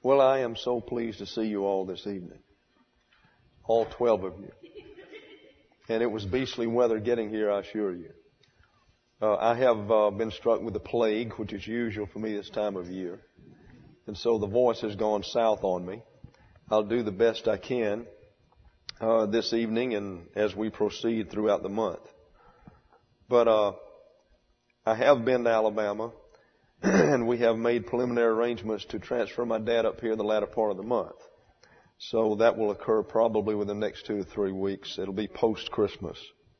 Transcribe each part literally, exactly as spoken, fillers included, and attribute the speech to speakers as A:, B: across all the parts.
A: Well, I am so pleased to see you all this evening. All twelve of you. And it was beastly weather getting here, I assure you. Uh, I have uh, been struck with the plague, which is usual for me this time of year. And so the voice has gone south on me. I'll do the best I can uh, this evening and as we proceed throughout the month. But uh, I have been to Alabama. And we have made preliminary arrangements to transfer my dad up here in the latter part of the month. So that will occur probably within the next two to three weeks. It'll be post-Christmas.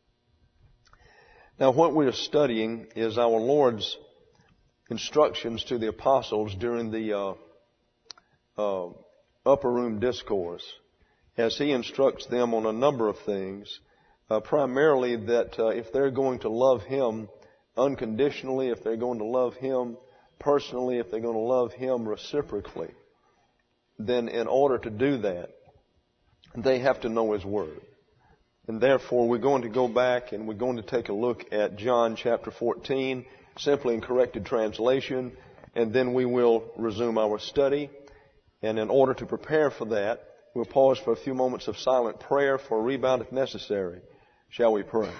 A: Now, what we are studying is our Lord's instructions to the apostles during the uh, uh, upper room discourse, as He instructs them on a number of things, uh, primarily that uh, if they're going to love Him unconditionally, if they're going to love Him personally, if they're going to love Him reciprocally, then in order to do that, they have to know His Word. And therefore, we're going to go back and we're going to take a look at John chapter fourteen, simply in corrected translation, and then we will resume our study. And in order to prepare for that, we'll pause for a few moments of silent prayer for a rebound if necessary. Shall we pray?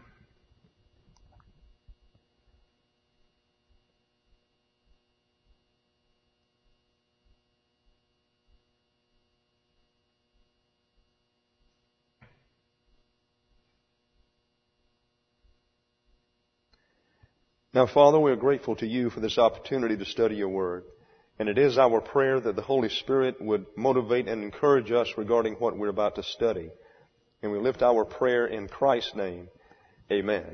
A: Now, Father, we are grateful to You for this opportunity to study Your Word. And it is our prayer that the Holy Spirit would motivate and encourage us regarding what we're about to study. And we lift our prayer in Christ's name. Amen.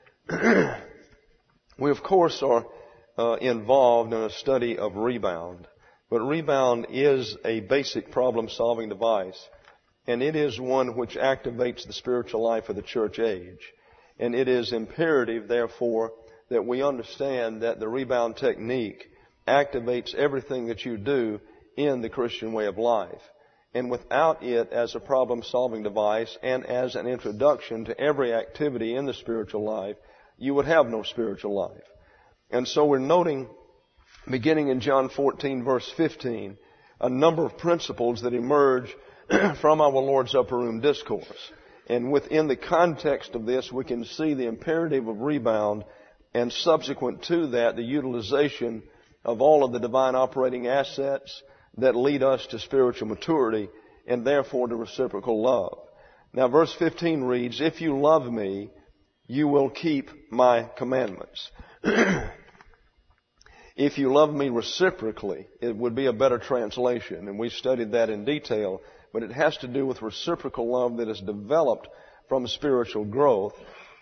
A: We, of course, are uh, involved in a study of rebound. But rebound is a basic problem-solving device. And it is one which activates the spiritual life of the church age. And it is imperative, therefore, that we understand that the rebound technique activates everything that you do in the Christian way of life. And without it as a problem-solving device and as an introduction to every activity in the spiritual life, you would have no spiritual life. And so we're noting, beginning in John fourteen, verse fifteen, a number of principles that emerge from our Lord's upper room discourse. And within the context of this, we can see the imperative of rebound, and subsequent to that, the utilization of all of the divine operating assets that lead us to spiritual maturity and therefore to reciprocal love. Now, verse fifteen reads, "If you love Me, you will keep My commandments." If you love Me reciprocally, it would be a better translation, and we studied that in detail, but it has to do with reciprocal love that is developed from spiritual growth.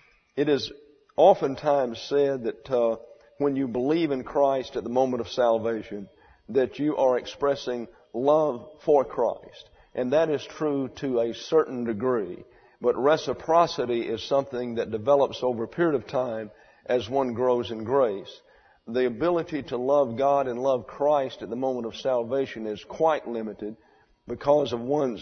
A: It is oftentimes said that uh, when you believe in Christ at the moment of salvation, that you are expressing love for Christ. And that is true to a certain degree. But reciprocity is something that develops over a period of time as one grows in grace. The ability to love God and love Christ at the moment of salvation is quite limited because of one's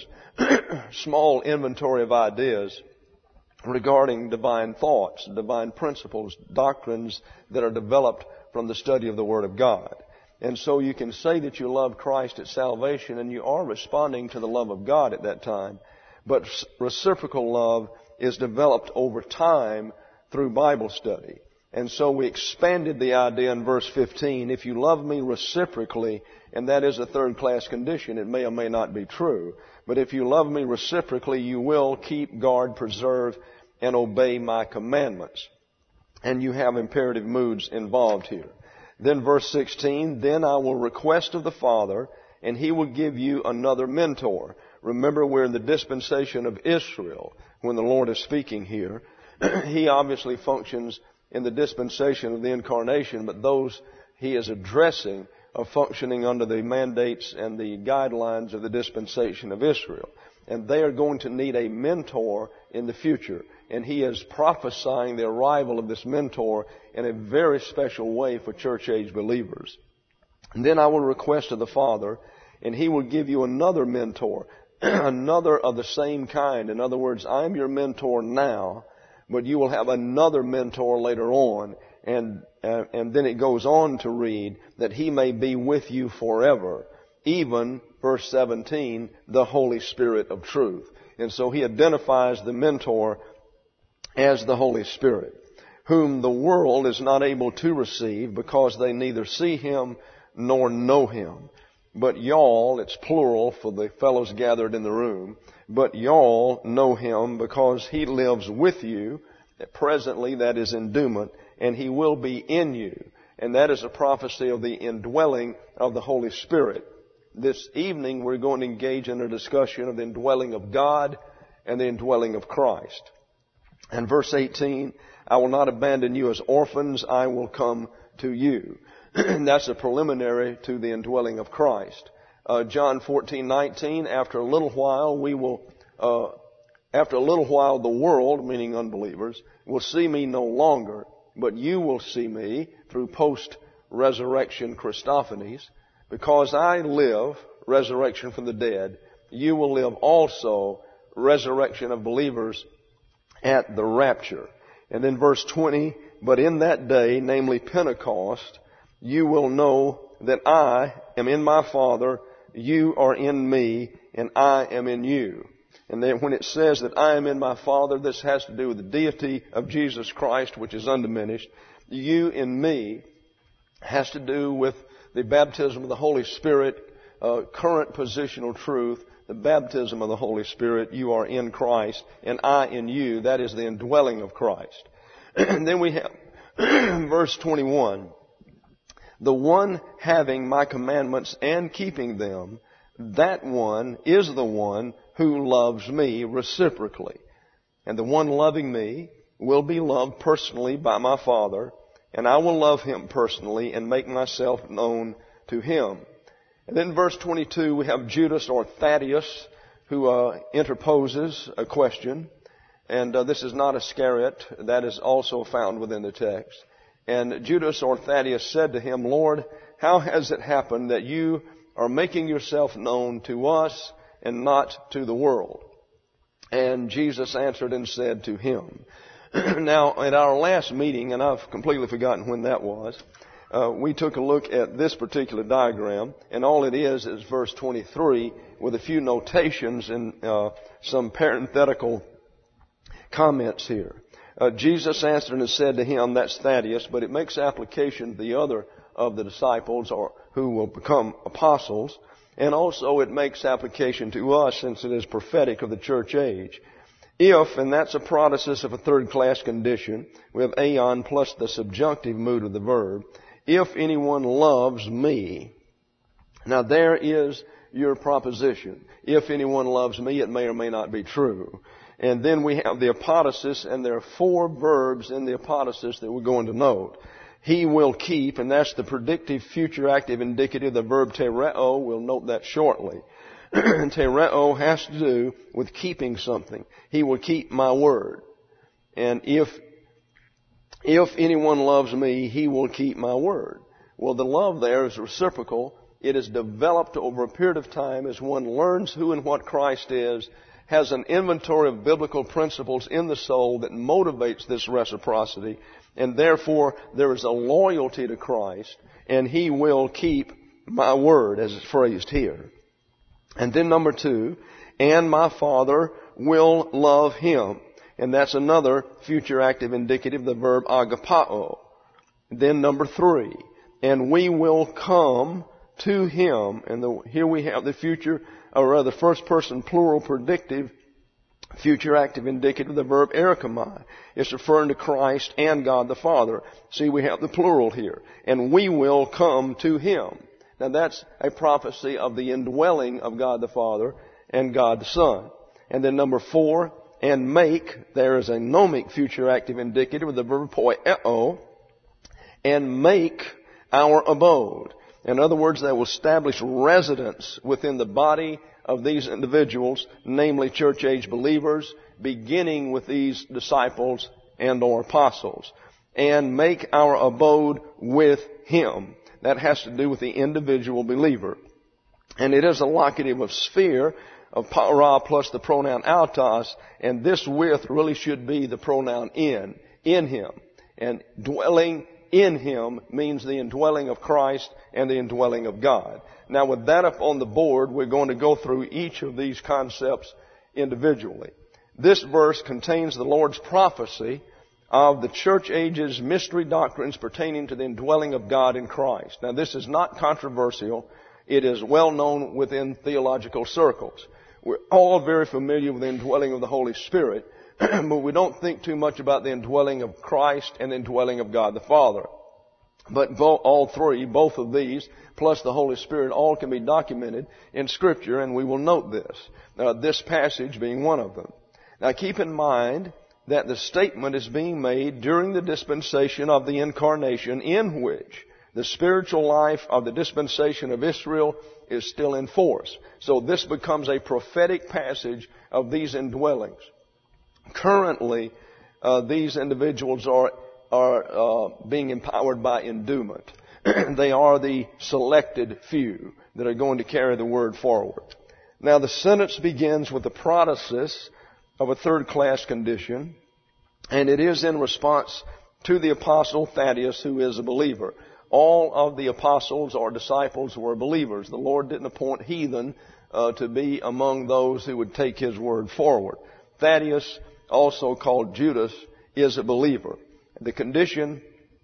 A: small inventory of ideas regarding divine thoughts, divine principles, doctrines that are developed from the study of the Word of God. And so you can say that you love Christ at salvation and you are responding to the love of God at that time. But reciprocal love is developed over time through Bible study. And so we expanded the idea in verse fifteen, if you love Me reciprocally, and that is a third-class condition, it may or may not be true. But if you love Me reciprocally, you will keep, guard, preserve, and obey My commandments. And you have imperative moods involved here. Then verse sixteen, then I will request of the Father, and He will give you another mentor. Remember, we're in the dispensation of Israel when the Lord is speaking here. He obviously functions in the dispensation of the incarnation, but those He is addressing are functioning under the mandates and the guidelines of the dispensation of Israel. And they are going to need a mentor in the future. And He is prophesying the arrival of this mentor in a very special way for church-age believers. And then I will request of the Father, and He will give you another mentor, another of the same kind. In other words, I'm your mentor now, but you will have another mentor later on. And, uh, and then it goes on to read that He may be with you forever. even, verse seventeen, the Holy Spirit of truth. And so he identifies the mentor as the Holy Spirit, whom the world is not able to receive because they neither see him nor know him. But y'all, it's plural for the fellows gathered in the room, but y'all know him because he lives with you. Presently, that is endowment, and he will be in you. And that is a prophecy of the indwelling of the Holy Spirit. This evening, we're going to engage in a discussion of the indwelling of God and the indwelling of Christ. And verse eighteen, I will not abandon you as orphans, I will come to you. That's a preliminary to the indwelling of Christ. Uh, John fourteen nineteen, after a little while we will, uh, after a little while the world, meaning unbelievers, will see me no longer, but you will see me through post-resurrection Christophanies. Because I live, resurrection from the dead, you will live also, resurrection of believers at the rapture. And then verse twenty, but in that day, namely Pentecost, you will know that I am in my Father, you are in me, and I am in you. And then when it says that I am in my Father, this has to do with the deity of Jesus Christ, which is undiminished. You in me has to do with the baptism of the Holy Spirit, uh, current positional truth, the baptism of the Holy Spirit. You are in Christ, and I in you. That is the indwelling of Christ. And then we have verse twenty-one. The one having my commandments and keeping them, that one is the one who loves me reciprocally. And the one loving me will be loved personally by my Father, and I will love him personally and make myself known to him. And then verse twenty-two, we have Judas or Thaddeus, who uh, interposes a question. And uh, this is not Iscariot. That is also found within the text. And Judas or Thaddeus said to him, Lord, how has it happened that you are making yourself known to us and not to the world? And Jesus answered and said to him. Now, at our last meeting, and I've completely forgotten when that was, uh, we took a look at this particular diagram, and all it is is verse twenty-three with a few notations and uh, some parenthetical comments here. Uh, Jesus answered and said to him, that's Thaddeus, but it makes application to the other of the disciples or who will become apostles. And also it makes application to us since it is prophetic of the church age. If, and that's a protasis of a third class condition, we have aeon plus the subjunctive mood of the verb. If anyone loves me. Now there is your proposition. If anyone loves me, it may or may not be true. And then we have the apodosis, and there are four verbs in the apodosis that we're going to note. He will keep, and that's the predictive future active indicative, the verb tereo. We'll note that shortly. Tereo has to do with keeping something. He will keep my word. And if, if anyone loves me, he will keep my word. Well, the love there is reciprocal. It is developed over a period of time as one learns who and what Christ is, has an inventory of biblical principles in the soul that motivates this reciprocity, and therefore there is a loyalty to Christ, and he will keep my word, as it's phrased here. And then number two, and my Father will love him. And that's another future active indicative, the verb agapao. Then number three, and we will come to him. And the, here we have the future, or rather first person plural predictive, future active indicative, the verb erikamai. It's referring to Christ and God the Father. See, we have the plural here. And we will come to him. Now that's a prophecy of the indwelling of God the Father and God the Son. And then number four, and make, there is a gnomic future active indicative with the verb poieo, and make our abode. In other words, they will establish residence within the body of these individuals, namely church-age believers, beginning with these disciples and or apostles. And make our abode with him. That has to do with the individual believer. And it is a locative of sphere, of para plus the pronoun autos, and this with really should be the pronoun in, in him. And dwelling in Him means the indwelling of Christ and the indwelling of God. Now, with that up on the board, we're going to go through each of these concepts individually. This verse contains the Lord's prophecy of the church age's mystery doctrines pertaining to the indwelling of God in Christ. Now, this is not controversial. It is well known within theological circles. We're all very familiar with the indwelling of the Holy Spirit, but we don't think too much about the indwelling of Christ and the indwelling of God the Father. But all three, both of these, plus the Holy Spirit, all can be documented in Scripture, and we will note this. Now, this passage being one of them. Now, keep in mind that the statement is being made during the dispensation of the incarnation, in which the spiritual life of the dispensation of Israel is still in force. So this becomes a prophetic passage of these indwellings. Currently, uh, these individuals are are uh, being empowered by endowment. They are the selected few that are going to carry the word forward. Now, the sentence begins with the protasis of a third-class condition, and it is in response to the apostle Thaddeus, who is a believer. All of the apostles or disciples were believers. The Lord didn't appoint heathen uh, to be among those who would take His word forward. Thaddeus, also called Judas, is a believer. The condition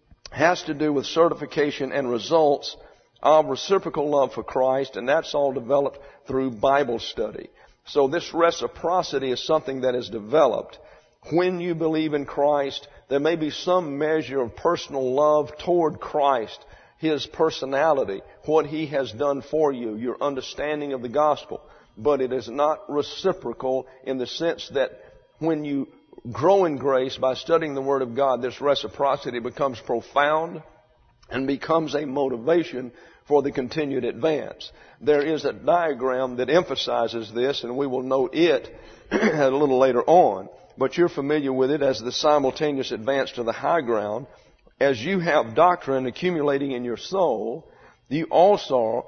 A: has to do with certification and results of reciprocal love for Christ, and that's all developed through Bible study. So this reciprocity is something that is developed. When you believe in Christ, there may be some measure of personal love toward Christ, His personality, what He has done for you, your understanding of the gospel. But it is not reciprocal in the sense that when you grow in grace by studying the Word of God, this reciprocity becomes profound and becomes a motivation for the continued advance. There is a diagram that emphasizes this, and we will note it a little later on. But you're familiar with it as the simultaneous advance to the high ground. As you have doctrine accumulating in your soul, you also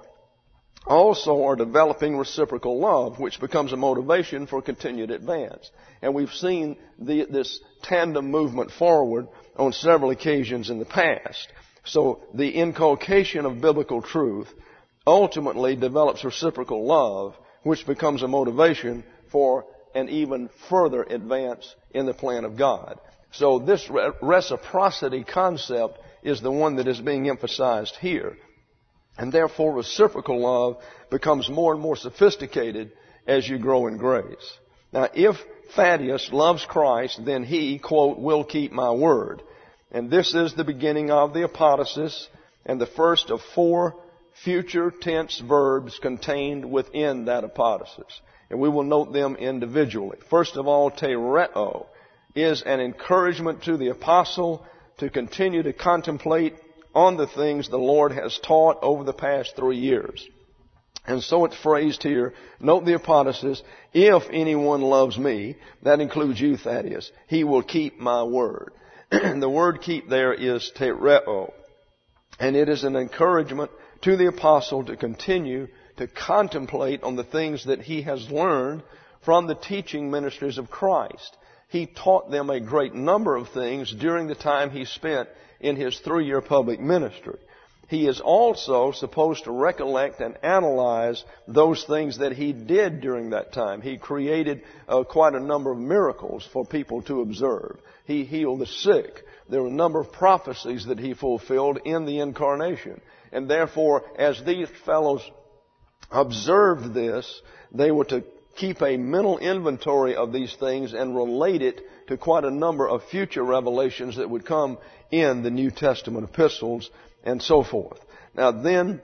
A: also are developing reciprocal love, which becomes a motivation for continued advance. And we've seen the, this tandem movement forward on several occasions in the past. So the inculcation of biblical truth ultimately develops reciprocal love, which becomes a motivation for an even further advance in the plan of God. So this re- reciprocity concept is the one that is being emphasized here. And therefore, reciprocal love becomes more and more sophisticated as you grow in grace. Now, if Thaddeus loves Christ, then he, quote, will keep my word. And this is the beginning of the apodosis and the first of four future tense verbs contained within that apodosis. And we will note them individually. First of all, tereo is an encouragement to the apostle to continue to contemplate on the things the Lord has taught over the past three years. And so it's phrased here, note the apodosis, if anyone loves me, that includes you, Thaddeus, he will keep my word. The word keep there is tereo. And it is an encouragement to the apostle to continue to contemplate on the things that he has learned from the teaching ministries of Christ. He taught them a great number of things during the time he spent in his three-year public ministry. He is also supposed to recollect and analyze those things that he did during that time. He created uh, quite a number of miracles for people to observe. He healed the sick. There were a number of prophecies that he fulfilled in the incarnation. And therefore, as these fellows observed this, they were to keep a mental inventory of these things and relate it to quite a number of future revelations that would come in the New Testament epistles and so forth. Now then,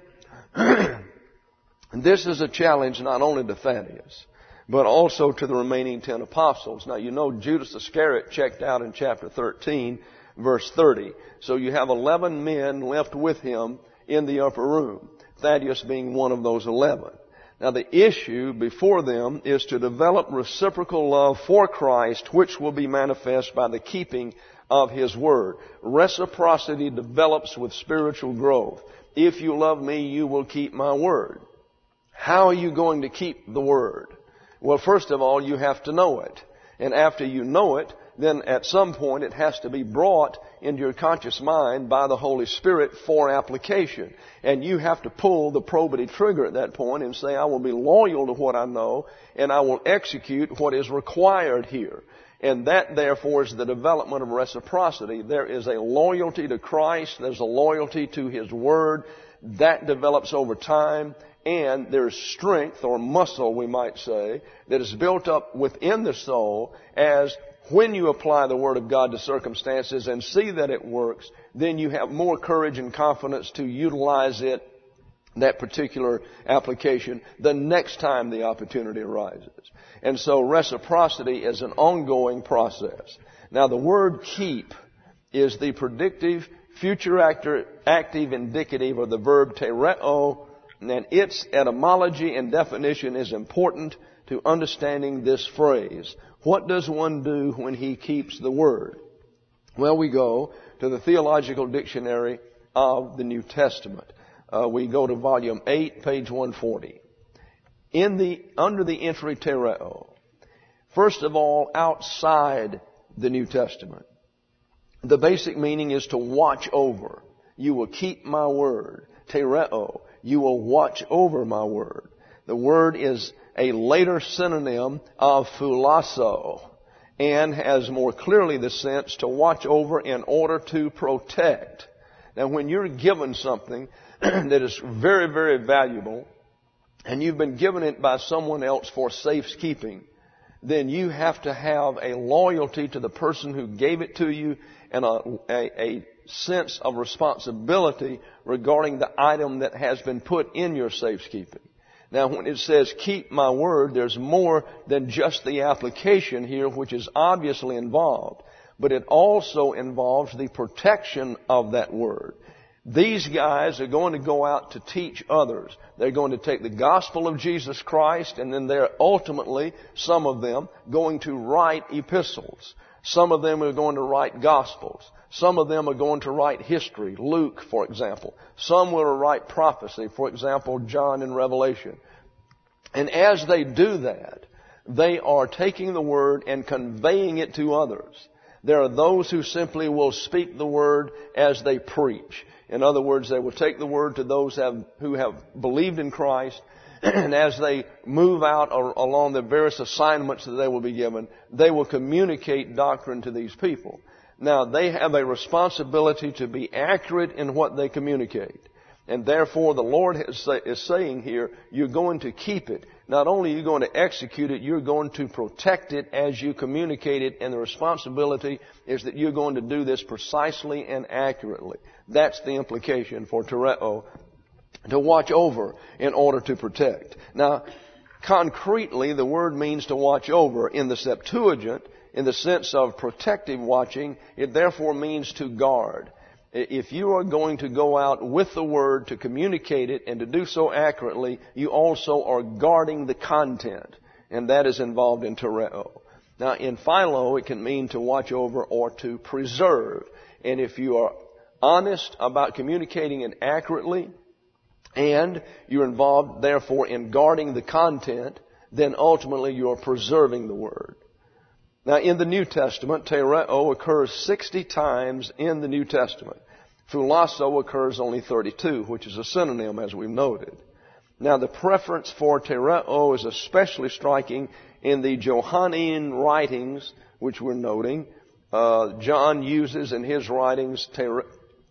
A: this is a challenge not only to Thaddeus, but also to the remaining ten apostles. Now you know Judas Iscariot checked out in chapter thirteen, verse thirty. So you have eleven men left with him in the upper room, Thaddeus being one of those eleven. Now the issue before them is to develop reciprocal love for Christ, which will be manifest by the keeping of His word. Reciprocity develops with spiritual growth. If you love me, you will keep my word. How are you going to keep the word? Well, first of all, you have to know it. And after you know it, then at some point it has to be brought into your conscious mind by the Holy Spirit for application. And you have to pull the probity trigger at that point and say, I will be loyal to what I know, and I will execute what is required here. And that, therefore, is the development of reciprocity. There is a loyalty to Christ. There's a loyalty to His Word. That develops over time. And there's strength, or muscle, we might say, that is built up within the soul as when you apply the Word of God to circumstances and see that it works, then you have more courage and confidence to utilize it, that particular application, the next time the opportunity arises. And so reciprocity is an ongoing process. Now the word keep is the predictive, future actor, active indicative of the verb tereo, and its etymology and definition is important to understanding this phrase. What does one do when he keeps the Word? Well, we go to the Theological Dictionary of the New Testament. Uh, we go to volume eight, page one forty. In the, under the entry tereo, first of all, outside the New Testament, the basic meaning is to watch over. You will keep my word. Tereo, you will watch over my word. The word is a later synonym of phulasso and has more clearly the sense to watch over in order to protect. Now, when you're given something that is very, very valuable and you've been given it by someone else for safekeeping, then you have to have a loyalty to the person who gave it to you and a, a, a sense of responsibility regarding the item that has been put in your safekeeping. Now, when it says keep my word, there's more than just the application here, which is obviously involved, but it also involves the protection of that word. These guys are going to go out to teach others. They're going to take the gospel of Jesus Christ, and then they're ultimately, some of them, going to write epistles. Some of them are going to write gospels. Some of them are going to write history, Luke, for example. Some will write prophecy, for example, John in Revelation. And as they do that, they are taking the word and conveying it to others. There are those who simply will speak the word as they preach. In other words, they will take the word to those have, who have believed in Christ, and as they move out or, along the various assignments that they will be given, they will communicate doctrine to these people. Now, they have a responsibility to be accurate in what they communicate. And therefore, the Lord is, say, is saying here, you're going to keep it. Not only are you going to execute it, you're going to protect it as you communicate it. And the responsibility is that you're going to do this precisely and accurately. That's the implication for tereo, to watch over in order to protect. Now, concretely, the word means to watch over. In the Septuagint, in the sense of protective watching, it therefore means to guard. If you are going to go out with the Word to communicate it and to do so accurately, you also are guarding the content. And that is involved in tereo. Now, in philo, it can mean to watch over or to preserve. And if you are honest about communicating it accurately, and you're involved, therefore, in guarding the content, then ultimately you are preserving the Word. Now, in the New Testament, tereo occurs sixty times in the New Testament. Phulasso occurs only thirty-two, which is a synonym, as we've noted. Now, the preference for tereo is especially striking in the Johannine writings, which we're noting. Uh, John uses in his writings tereo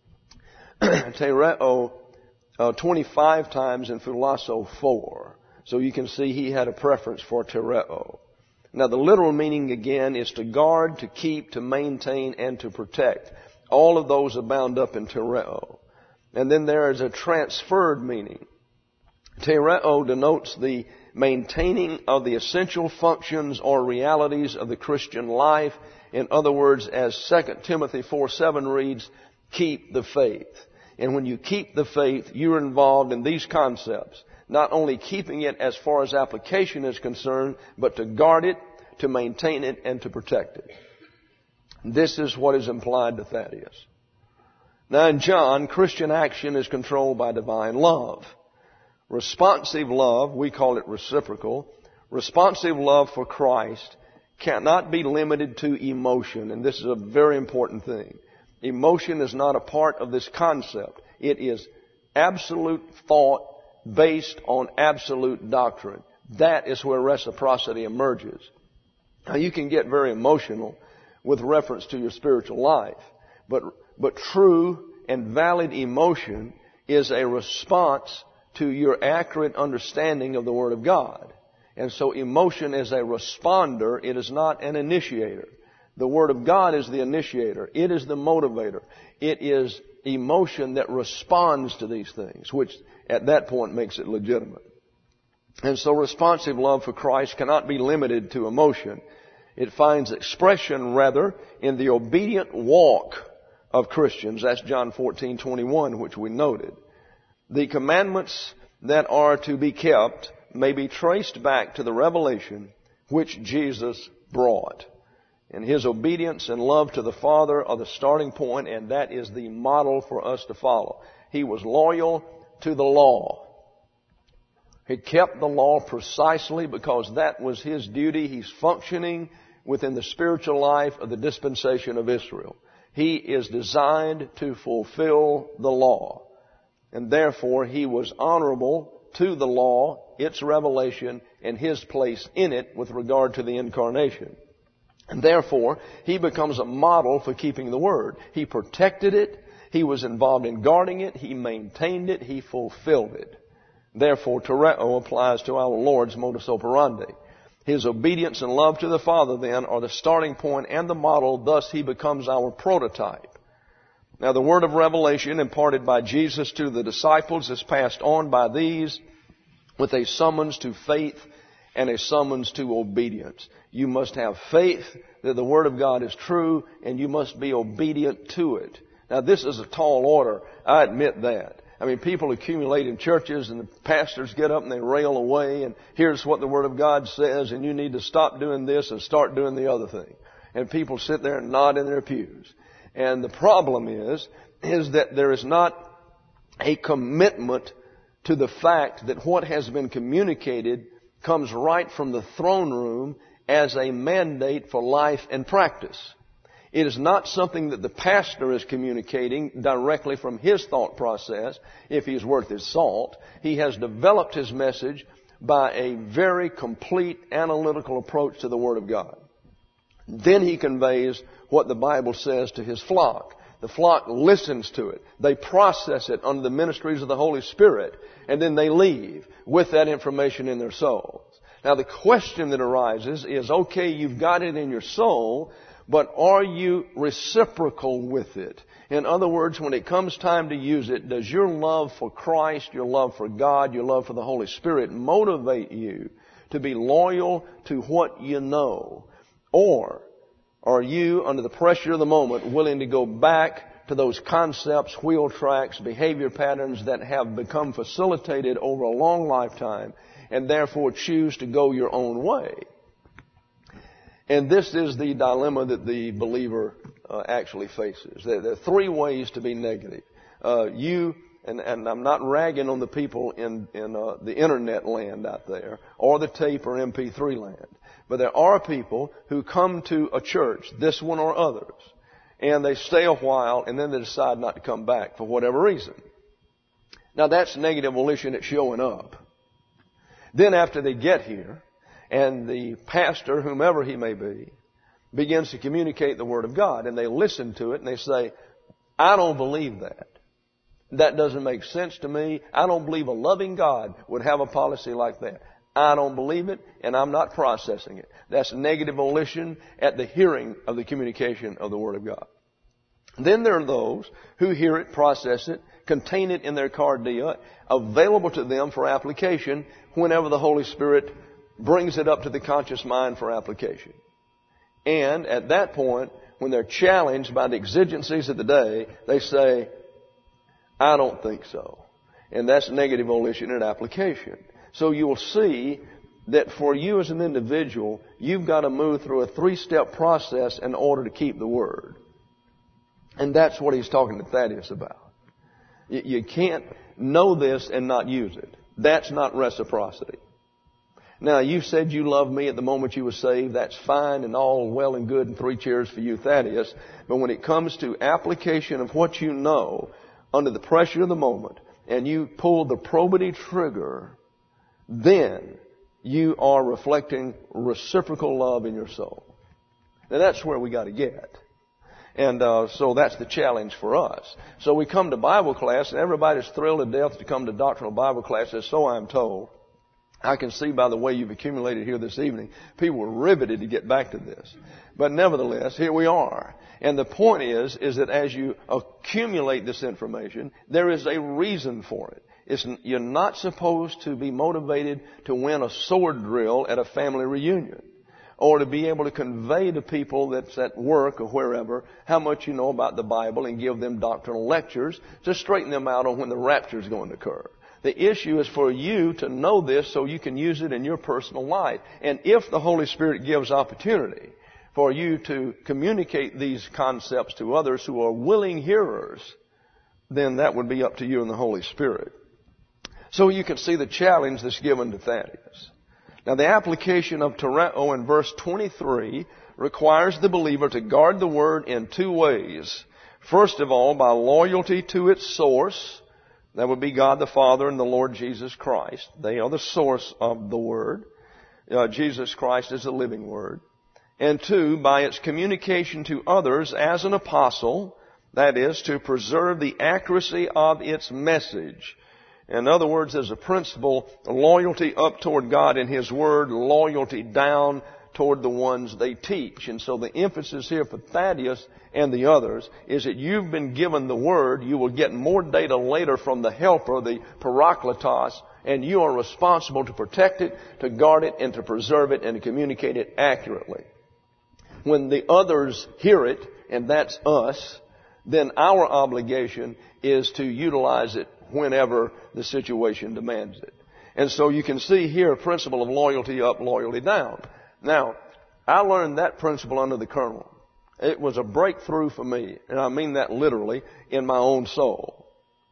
A: uh, twenty-five times and phulasso four. So you can see he had a preference for tereo. Now, the literal meaning, again, is to guard, to keep, to maintain, and to protect. All of those are bound up in tereo. And then there is a transferred meaning. Tereo denotes the maintaining of the essential functions or realities of the Christian life. In other words, as Second Timothy four seven reads, keep the faith. And when you keep the faith, you're involved in these concepts. Not only keeping it as far as application is concerned, but to guard it, to maintain it, and to protect it. This is what is implied to Thaddeus. Now in John, Christian action is controlled by divine love. Responsive love, we call it reciprocal, responsive love for Christ cannot be limited to emotion, and this is a very important thing. Emotion is not a part of this concept. It is absolute thought based on absolute doctrine. That is where reciprocity emerges. Now, you can get very emotional with reference to your spiritual life, but, but true and valid emotion is a response to your accurate understanding of the Word of God. And so emotion is a responder. It is not an initiator. The Word of God is the initiator. It is the motivator. It is emotion that responds to these things, which at that point makes it legitimate. And so responsive love for Christ cannot be limited to emotion. It finds expression, rather, in the obedient walk of Christians. That's John fourteen twenty-one, which we noted. The commandments that are to be kept may be traced back to the revelation which Jesus brought. And His obedience and love to the Father are the starting point, and that is the model for us to follow. He was loyal to the law. He kept the law precisely because that was His duty. He's functioning within the spiritual life of the dispensation of Israel. He is designed to fulfill the law. And therefore, He was honorable to the law, its revelation, and His place in it with regard to the incarnation. And therefore, He becomes a model for keeping the Word. He protected it. He was involved in guarding it. He maintained it. He fulfilled it. Therefore, tereo applies to our Lord's modus operandi. His obedience and love to the Father, then, are the starting point and the model. Thus, He becomes our prototype. Now, the word of revelation imparted by Jesus to the disciples is passed on by these with a summons to faith and a summons to obedience. You must have faith that the Word of God is true, and you must be obedient to it. Now, this is a tall order. I admit that. I mean, people accumulate in churches, and the pastors get up and they rail away, and here's what the Word of God says, and you need to stop doing this and start doing the other thing. And people sit there and nod in their pews. And the problem is, is that there is not a commitment to the fact that what has been communicated comes right from the throne room as a mandate for life and practice. It is not something that the pastor is communicating directly from his thought process, if he's worth his salt. He has developed his message by a very complete analytical approach to the Word of God. Then he conveys what the Bible says to his flock. The flock listens to it. They process it under the ministries of the Holy Spirit, and then they leave with that information in their souls. Now, the question that arises is, okay, you've got it in your soul, but are you reciprocal with it? In other words, when it comes time to use it, does your love for Christ, your love for God, your love for the Holy Spirit motivate you to be loyal to what you know? Or are you, under the pressure of the moment, willing to go back to those concepts, wheel tracks, behavior patterns that have become facilitated over a long lifetime, and therefore choose to go your own way? And this is the dilemma that the believer uh, actually faces. There, there are three ways to be negative. Uh, you, and, and I'm not ragging on the people in, in uh, the internet land out there, or the tape or M P three land. But there are people who come to a church, this one or others, and they stay a while, and then they decide not to come back for whatever reason. Now, that's negative volition at showing up. Then after they get here, and the pastor, whomever he may be, begins to communicate the Word of God, and they listen to it, and they say, I don't believe that. That doesn't make sense to me. I don't believe a loving God would have a policy like that. I don't believe it, and I'm not processing it. That's negative volition at the hearing of the communication of the Word of God. Then there are those who hear it, process it, contain it in their cardia, available to them for application whenever the Holy Spirit brings it up to the conscious mind for application. And at that point, when they're challenged by the exigencies of the day, they say, I don't think so. And that's negative volition and application. So you will see that for you as an individual, you've got to move through a three-step process in order to keep the Word. And that's what he's talking to Thaddeus about. You can't know this and not use it. That's not reciprocity. Now, you said you loved me at the moment you were saved. That's fine and all well and good, and three cheers for you, Thaddeus. But when it comes to application of what you know under the pressure of the moment, and you pull the probity trigger, then you are reflecting reciprocal love in your soul. Now, that's where we got to get. And uh, so that's the challenge for us. So we come to Bible class, and everybody's thrilled to death to come to doctrinal Bible classes, so I'm told. I can see by the way you've accumulated here this evening, people were riveted to get back to this. But nevertheless, here we are. And the point is, is that as you accumulate this information, there is a reason for it. It's, you're not supposed to be motivated to win a sword drill at a family reunion, or to be able to convey to people that's at work or wherever how much you know about the Bible and give them doctrinal lectures to straighten them out on when the rapture is going to occur. The issue is for you to know this so you can use it in your personal life. And if the Holy Spirit gives opportunity for you to communicate these concepts to others who are willing hearers, then that would be up to you and the Holy Spirit. So you can see the challenge that's given to Thaddeus. Now, the application of tereo in verse twenty-three requires the believer to guard the Word in two ways. First of all, by loyalty to its source. That would be God the Father and the Lord Jesus Christ. They are the source of the Word. Uh, Jesus Christ is the living Word. And two, by its communication to others as an apostle, that is, to preserve the accuracy of its message. In other words, there's a principle, loyalty up toward God and His Word, loyalty down toward the ones they teach. And so the emphasis here for Thaddeus and the others is that you've been given the Word. You will get more data later from the Helper, the Parakletos, and you are responsible to protect it, to guard it, and to preserve it, and to communicate it accurately. When the others hear it, and that's us, then our obligation is to utilize it whenever the situation demands it. And so you can see here a principle of loyalty up, loyalty down. Now, I learned that principle under the Colonel. It was a breakthrough for me, and I mean that literally, in my own soul.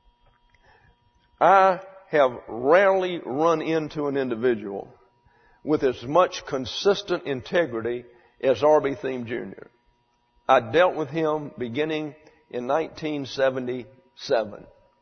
A: I have rarely run into an individual with as much consistent integrity as R B Thieme Junior I dealt with him beginning in nineteen seventy-seven.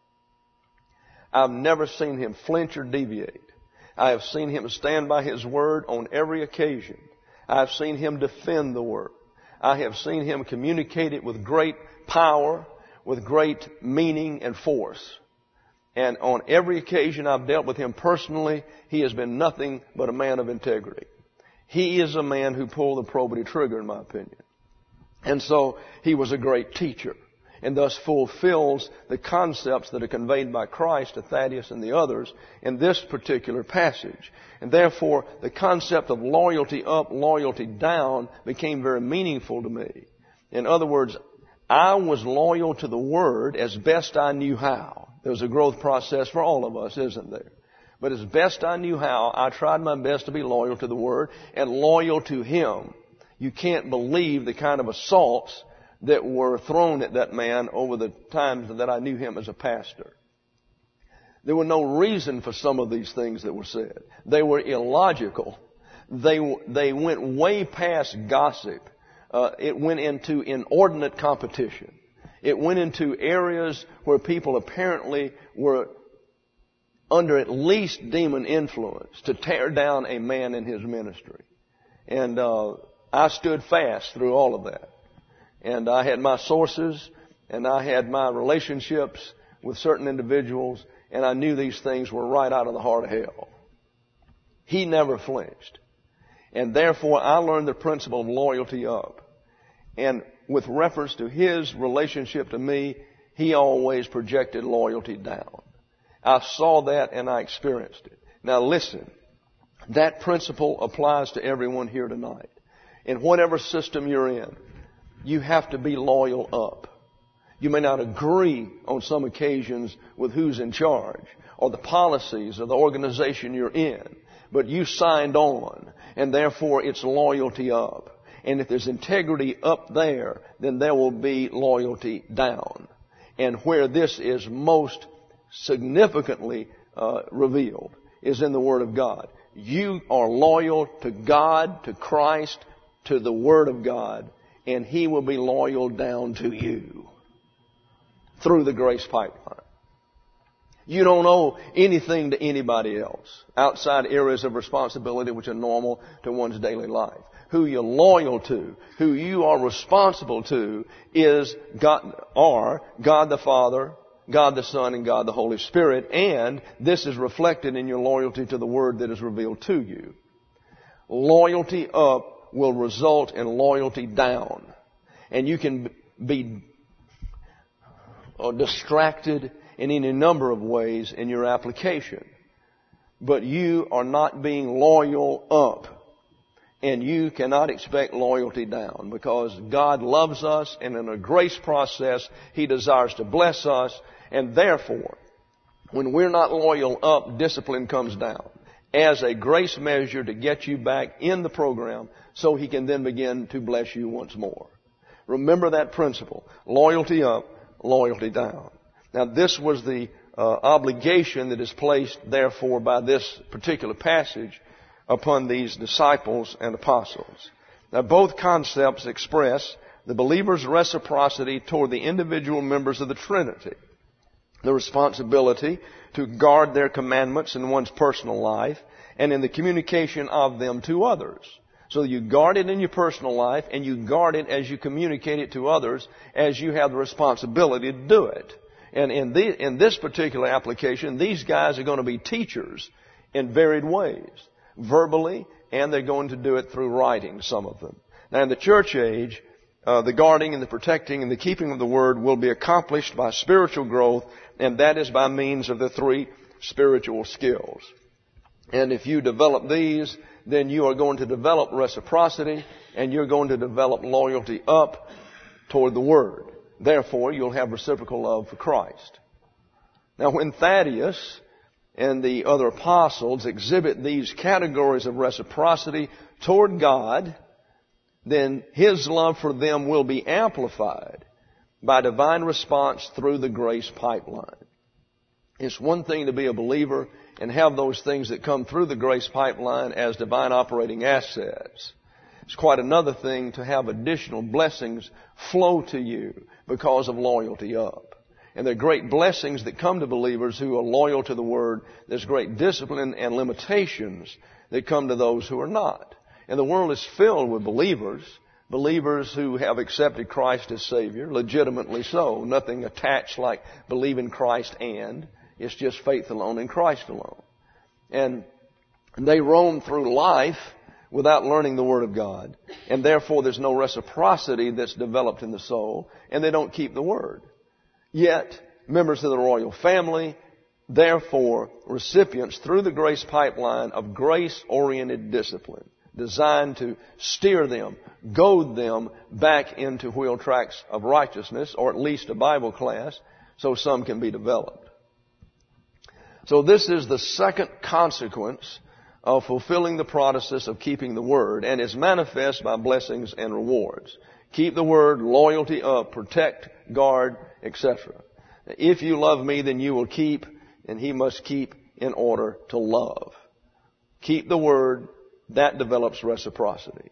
A: I've never seen him flinch or deviate. I have seen him stand by his word on every occasion. I have seen him defend the word. I have seen him communicate it with great power, with great meaning and force. And on every occasion I've dealt with him personally, he has been nothing but a man of integrity. He is a man who pulled the probity trigger, in my opinion. And so he was a great teacher, and thus fulfills the concepts that are conveyed by Christ to Thaddeus and the others in this particular passage. And therefore, the concept of loyalty up, loyalty down became very meaningful to me. In other words, I was loyal to the Word as best I knew how. There's a growth process for all of us, isn't there? But as best I knew how, I tried my best to be loyal to the Word and loyal to Him. You can't believe the kind of assaults that were thrown at that man over the times that I knew him as a pastor. There was no reason for some of these things that were said. They were illogical. They, they went way past gossip. Uh, it went into inordinate competition. It went into areas where people apparently were under at least demon influence to tear down a man in his ministry. And uh, I stood fast through all of that. And I had my sources, and I had my relationships with certain individuals, and I knew these things were right out of the heart of hell. He never flinched. And therefore, I learned the principle of loyalty up. And with reference to his relationship to me, he always projected loyalty down. I saw that and I experienced it. Now listen, that principle applies to everyone here tonight. In whatever system you're in, you have to be loyal up. You may not agree on some occasions with who's in charge or the policies of the organization you're in, but you signed on, and therefore it's loyalty up. And if there's integrity up there, then there will be loyalty down. And where this is most significantly uh, revealed is in the Word of God. You are loyal to God, to Christ, to the Word of God, and He will be loyal down to you through the grace pipeline. You don't owe anything to anybody else outside areas of responsibility which are normal to one's daily life. Who you're loyal to, who you are responsible to, is God, are God the Father, God the Son, and God the Holy Spirit, and this is reflected in your loyalty to the Word that is revealed to you. Loyalty up will result in loyalty down. And you can be distracted in any number of ways in your application. But you are not being loyal up. And you cannot expect loyalty down, because God loves us, and in a grace process, He desires to bless us. And therefore, when we're not loyal up, discipline comes down as a grace measure to get you back in the program so He can then begin to bless you once more. Remember that principle. Loyalty up, loyalty down. Now, this was the uh, obligation that is placed, therefore, by this particular passage upon these disciples and apostles. Now, both concepts express the believer's reciprocity toward the individual members of the Trinity. The responsibility to guard their commandments in one's personal life and in the communication of them to others. So you guard it in your personal life, and you guard it as you communicate it to others, as you have the responsibility to do it. And in, the, in this particular application, these guys are going to be teachers in varied ways, verbally, and they're going to do it through writing, some of them. Now, in the church age, uh, the guarding and the protecting and the keeping of the Word will be accomplished by spiritual growth, and that is by means of the three spiritual skills. And if you develop these, then you are going to develop reciprocity, and you're going to develop loyalty up toward the Word. Therefore, you'll have reciprocal love for Christ. Now, when Thaddeus and the other apostles exhibit these categories of reciprocity toward God, then His love for them will be amplified by divine response through the grace pipeline. It's one thing to be a believer and have those things that come through the grace pipeline as divine operating assets. It's quite another thing to have additional blessings flow to you because of loyalty up. And there are great blessings that come to believers who are loyal to the Word. There's great discipline and limitations that come to those who are not. And the world is filled with believers, believers who have accepted Christ as Savior, legitimately so. Nothing attached like believe in Christ and. It's just faith alone in Christ alone. And they roam through life without learning the Word of God. And therefore there's no reciprocity that's developed in the soul. And they don't keep the Word. Yet, members of the royal family, therefore recipients through the grace pipeline of grace-oriented discipline, designed to steer them, goad them back into wheel tracks of righteousness, or at least a Bible class, so some can be developed. So this is the second consequence of fulfilling the process of keeping the Word, and is manifest by blessings and rewards. Keep the Word, loyalty up, protect, guard, et cetera. If you love me, then you will keep, and he must keep in order to love. Keep the Word, that develops reciprocity.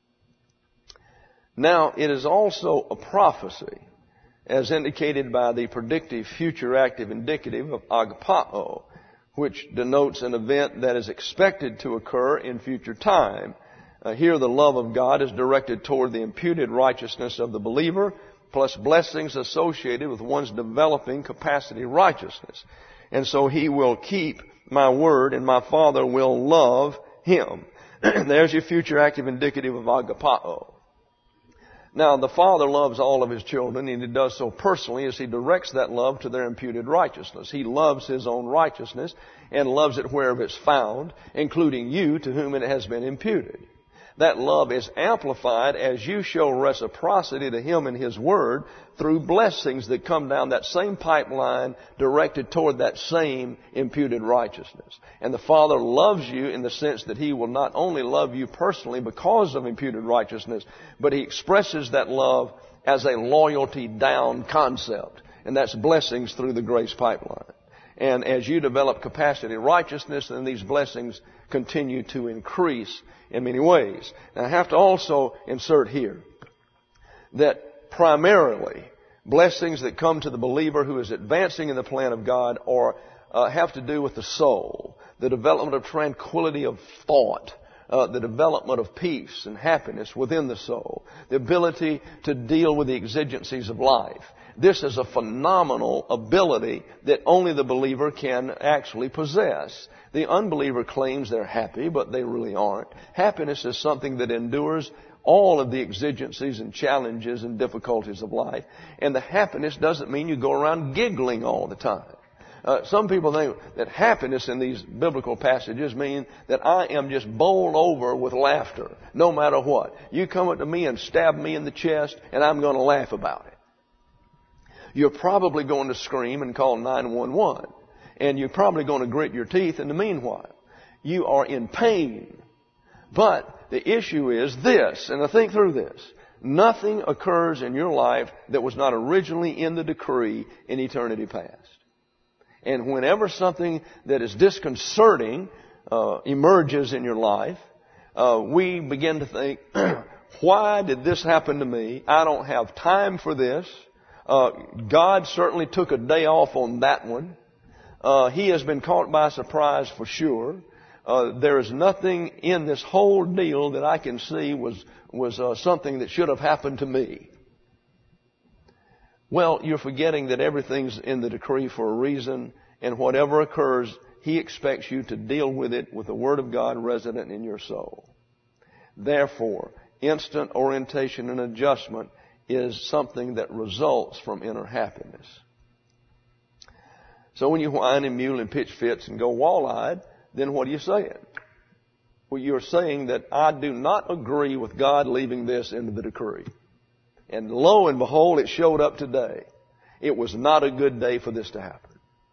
A: Now, it is also a prophecy, as indicated by the predictive future active indicative of agapao, which denotes an event that is expected to occur in future time. Uh, here the love of God is directed toward the imputed righteousness of the believer, plus blessings associated with one's developing capacity righteousness. And so he will keep my word, and my Father will love him. There's your future active indicative of agapao. Now, the Father loves all of His children, and He does so personally as He directs that love to their imputed righteousness. He loves His own righteousness and loves it wherever it's found, including you, to whom it has been imputed. That love is amplified as you show reciprocity to Him and His Word through blessings that come down that same pipeline directed toward that same imputed righteousness. And the Father loves you in the sense that He will not only love you personally because of imputed righteousness, but He expresses that love as a loyalty down concept. And that's blessings through the grace pipeline. And as you develop capacity righteousness, then these blessings continue to increase in many ways. Now I have to also insert here that primarily blessings that come to the believer who is advancing in the plan of God or uh, have to do with the soul, the development of tranquility of thought, uh, the development of peace and happiness within the soul, the ability to deal with the exigencies of life. This is a phenomenal ability that only the believer can actually possess. The unbeliever claims they're happy, but they really aren't. Happiness is something that endures all of the exigencies and challenges and difficulties of life. And the happiness doesn't mean you go around giggling all the time. Uh, some people think that happiness in these biblical passages mean that I am just bowled over with laughter, no matter what. You come up to me and stab me in the chest, and I'm going to laugh about it. You're probably going to scream and call nine one one. And you're probably going to grit your teeth in the meanwhile. You are in pain. But the issue is this, and I think through this. Nothing occurs in your life that was not originally in the decree in eternity past. And whenever something that is disconcerting uh, emerges in your life, uh, we begin to think, why did this happen to me? I don't have time for this. Uh, God certainly took a day off on that one. Uh, he has been caught by surprise for sure. Uh, there is nothing in this whole deal that I can see was was uh, something that should have happened to me. Well, you're forgetting that everything's in the decree for a reason, and whatever occurs, He expects you to deal with it with the Word of God resident in your soul. Therefore, instant orientation and adjustment is something that results from inner happiness. So when you whine and mule and pitch fits and go wall-eyed, then what are you saying? Well, you're saying that I do not agree with God leaving this into the decree. And lo and behold, it showed up today. It was not a good day for this to happen.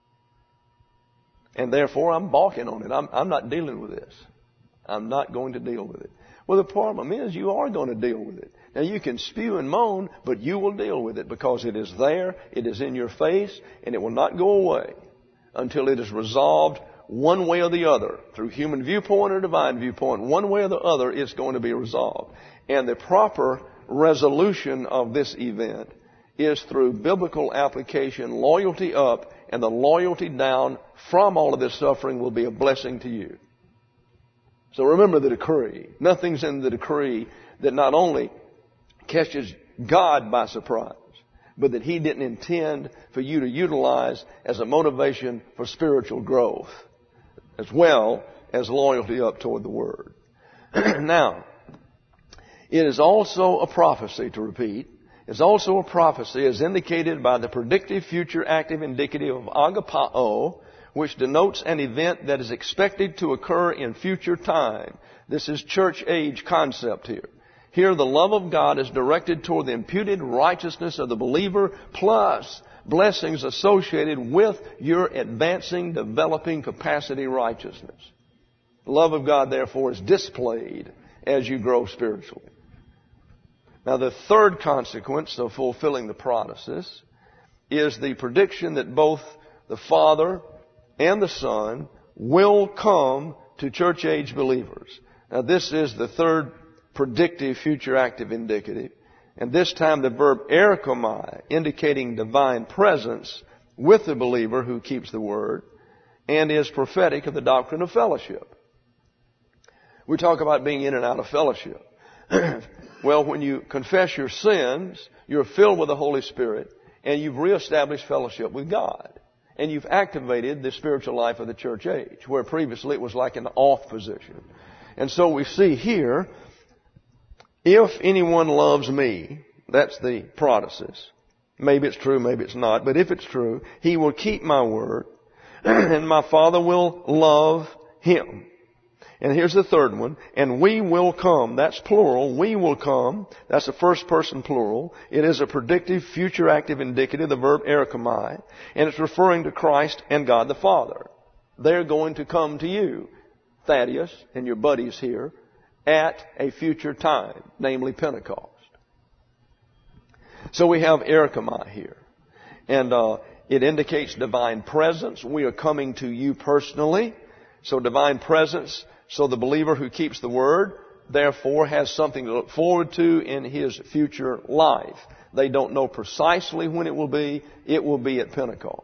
A: And therefore, I'm balking on it. I'm, I'm not dealing with this. I'm not going to deal with it. Well, the problem is you are going to deal with it. Now, you can spew and moan, but you will deal with it because it is there, it is in your face, and it will not go away until it is resolved one way or the other. Through human viewpoint or divine viewpoint, one way or the other, it's going to be resolved. And the proper resolution of this event is through biblical application, loyalty up, and the loyalty down from all of this suffering will be a blessing to you. So remember the decree. Nothing's in the decree that not only catches God by surprise, but that He didn't intend for you to utilize as a motivation for spiritual growth, as well as loyalty up toward the Word. Now, it is also a prophecy, to repeat. It's also a prophecy as indicated by the predictive future active indicative of agapao, which denotes an event that is expected to occur in future time. This is church age concept here. Here the love of God is directed toward the imputed righteousness of the believer plus blessings associated with your advancing, developing capacity righteousness. The love of God, therefore, is displayed as you grow spiritually. Now, the third consequence of fulfilling the promises is the prediction that both the Father and the Son will come to church age believers. Now, this is the third predictive future active indicative. And this time the verb erchomai, indicating divine presence with the believer who keeps the Word and is prophetic of the doctrine of fellowship. We talk about being in and out of fellowship. Well, when you confess your sins, you're filled with the Holy Spirit and you've reestablished fellowship with God. And you've activated the spiritual life of the church age, where previously it was like an off position. And so we see here, if anyone loves me, that's the protasis. Maybe it's true, maybe it's not, but if it's true, he will keep my word, and my Father will love him. And here's the third one, and we will come. That's plural. We will come. That's a first person plural. It is a predictive, future active indicative, the verb erchomai, and it's referring to Christ and God the Father. They're going to come to you, Thaddeus and your buddies here, at a future time, namely Pentecost. So we have erchomai here. And uh, It indicates divine presence. We are coming to you personally. So divine presence. So the believer who keeps the Word, therefore, has something to look forward to in his future life. They don't know precisely when it will be. It will be at Pentecost.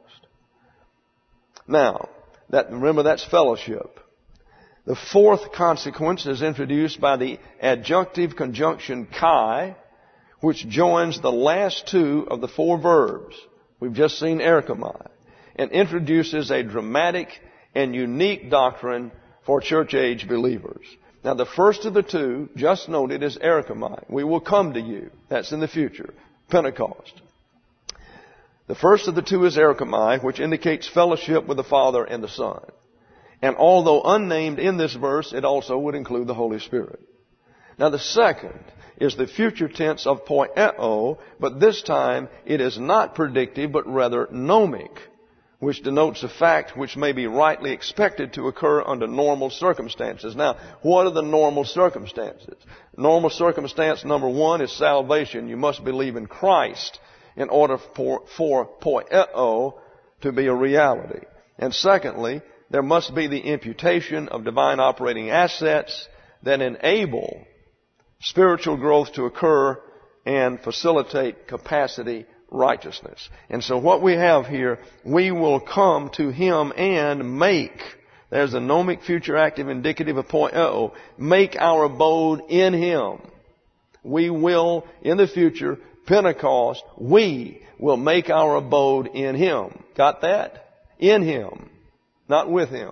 A: Now, that, remember that's fellowship. The fourth consequence is introduced by the adjunctive conjunction kai, which joins the last two of the four verbs. We've just seen erchomai, and introduces a dramatic and unique doctrine for church age believers. Now the first of the two, just noted, is erchomai. We will come to you. That's in the future. Pentecost. The first of the two is erchomai, which indicates fellowship with the Father and the Son. And although unnamed in this verse, it also would include the Holy Spirit. Now the second is the future tense of poieo, but this time it is not predictive, but rather gnomic, which denotes a fact which may be rightly expected to occur under normal circumstances. Now, what are the normal circumstances? Normal circumstance number one is salvation. You must believe in Christ in order for, for poieo to be a reality. And secondly, there must be the imputation of divine operating assets that enable spiritual growth to occur and facilitate capacity righteousness. And so what we have here, we will come to Him and make, there's a gnomic future active indicative of poieo, make our abode in Him. We will, in the future, Pentecost, we will make our abode in Him. Got that? In Him, not with Him.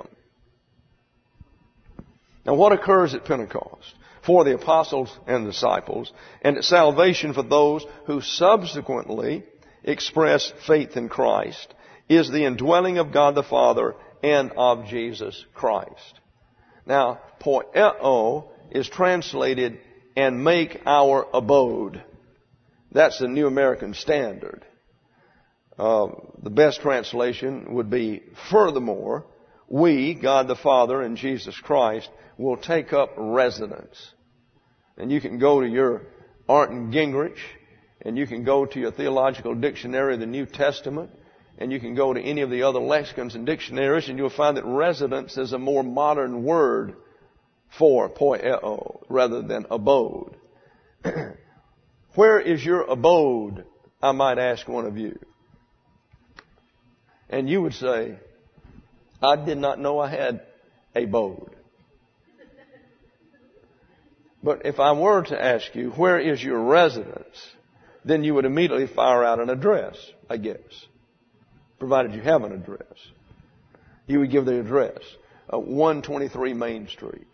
A: Now what occurs at Pentecost? For the apostles and disciples, and salvation for those who subsequently express faith in Christ, is the indwelling of God the Father and of Jesus Christ. Now, poieo is translated and make our abode. That's the New American Standard. Uh, the best translation would be, furthermore, we, God the Father and Jesus Christ, will take up residence. And you can go to your Arndt Gingrich, and you can go to your Theological Dictionary of the New Testament, and you can go to any of the other lexicons and dictionaries, and you'll find that residence is a more modern word for poieo rather than abode. Where is your abode, I might ask one of you? And you would say, I did not know I had a abode. But if I were to ask you, where is your residence? Then you would immediately fire out an address, I guess. Provided you have an address. You would give the address. Uh, one twenty-three Main Street.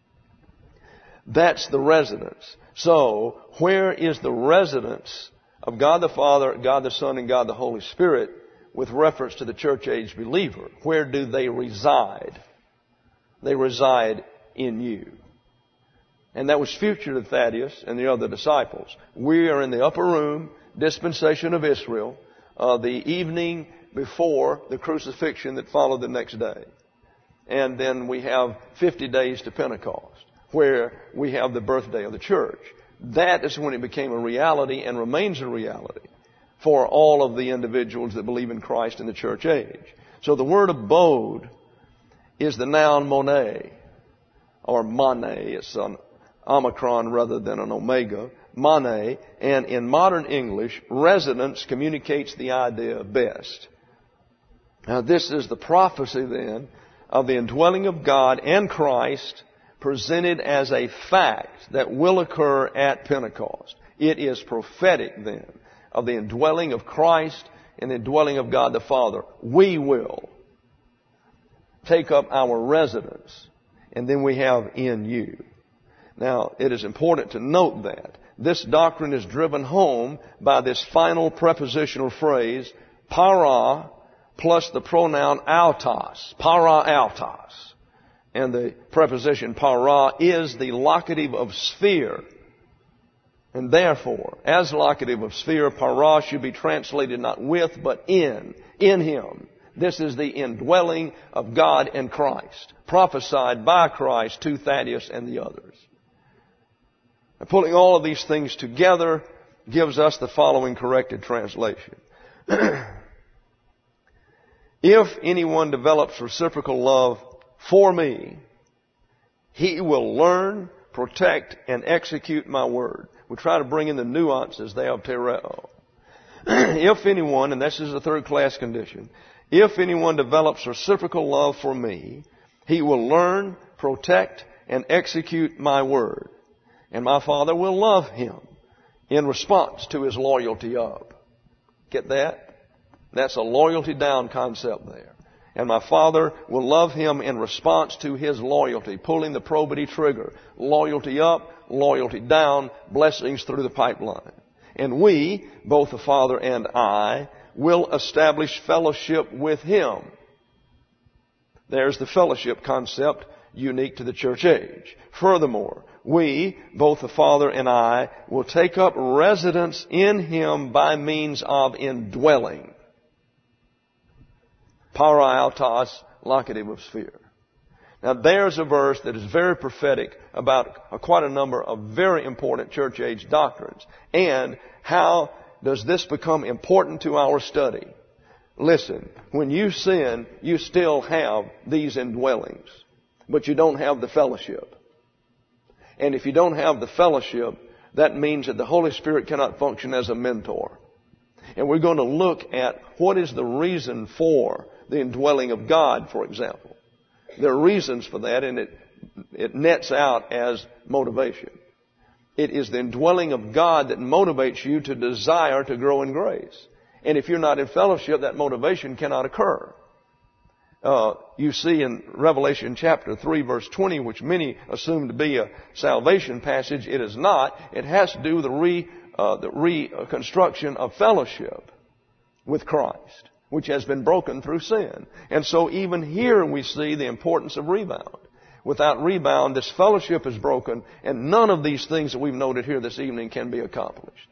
A: That's the residence. So, where is the residence of God the Father, God the Son, and God the Holy Spirit with reference to the church age believer? Where do they reside? They reside in you. And that was future to Thaddeus and the other disciples. We are in the upper room, dispensation of Israel, uh, the evening before the crucifixion that followed the next day. And then we have fifty days to Pentecost, where we have the birthday of the church. That is when it became a reality and remains a reality for all of the individuals that believe in Christ in the church age. So the word abode is the noun monē, or mane. It's an omicron rather than an omega, mane, and in modern English, residence communicates the idea best. Now this is the prophecy then of the indwelling of God and Christ presented as a fact that will occur at Pentecost. It is prophetic then of the indwelling of Christ and the indwelling of God the Father. We will take up our residence, and then we have in you. Now, it is important to note that this doctrine is driven home by this final prepositional phrase, para, plus the pronoun autos, para autos. And the preposition para is the locative of sphere. And therefore, as locative of sphere, para should be translated not with, but in, in Him. This is the indwelling of God and Christ, prophesied by Christ to Thaddeus and the others. And pulling all of these things together gives us the following corrected translation. If anyone develops reciprocal love for me, he will learn, protect, and execute my word. We try to bring in the nuances there of tereo. If anyone, and this is a third class condition, if anyone develops reciprocal love for me, he will learn, protect, and execute my word. And my Father will love him in response to his loyalty of. Get that? That's a loyalty down concept there. And my Father will love him in response to his loyalty, pulling the probity trigger. Loyalty up, loyalty down, blessings through the pipeline. And we, both the Father and I, will establish fellowship with him. There's the fellowship concept unique to the church age. Furthermore, we, both the Father and I, will take up residence in him by means of indwelling. Paraiautos locative of sphere. Now there's a verse that is very prophetic about a, quite a number of very important church age doctrines. And how does this become important to our study? Listen, when you sin, you still have these indwellings, but you don't have the fellowship. And if you don't have the fellowship, that means that the Holy Spirit cannot function as a mentor. And we're going to look at what is the reason for the indwelling of God, for example. There are reasons for that, and it, it nets out as motivation. It is the indwelling of God that motivates you to desire to grow in grace. And if you're not in fellowship, that motivation cannot occur. Uh, you see in Revelation chapter three, verse twenty, which many assume to be a salvation passage. It is not. It has to do with the, re, uh, the reconstruction of fellowship with Christ, which has been broken through sin. And so even here we see the importance of rebound. Without rebound, this fellowship is broken, and none of these things that we've noted here this evening can be accomplished.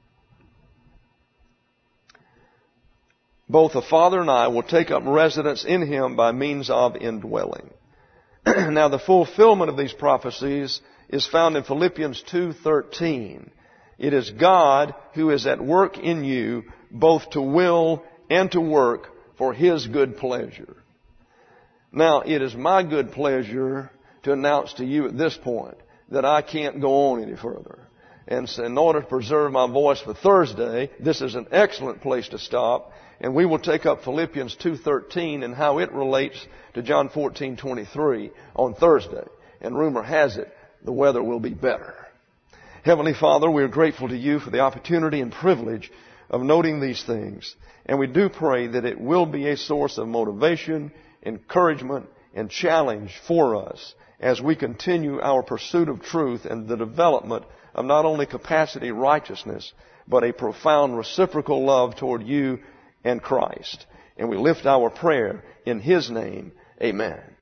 A: Both the Father and I will take up residence in him by means of indwelling. Now the fulfillment of these prophecies is found in Philippians two thirteen. It is God who is at work in you, both to will and to work for his good pleasure. Now, it is my good pleasure to announce to you at this point that I can't go on any further. And so in order to preserve my voice for Thursday, this is an excellent place to stop. And we will take up Philippians two thirteen and how it relates to John fourteen twenty-three on Thursday. And rumor has it, the weather will be better. Heavenly Father, we are grateful to you for the opportunity and privilege of noting these things. And we do pray that it will be a source of motivation, encouragement, and challenge for us as we continue our pursuit of truth and the development of not only capacity righteousness, but a profound reciprocal love toward you and Christ. And we lift our prayer in his name. Amen.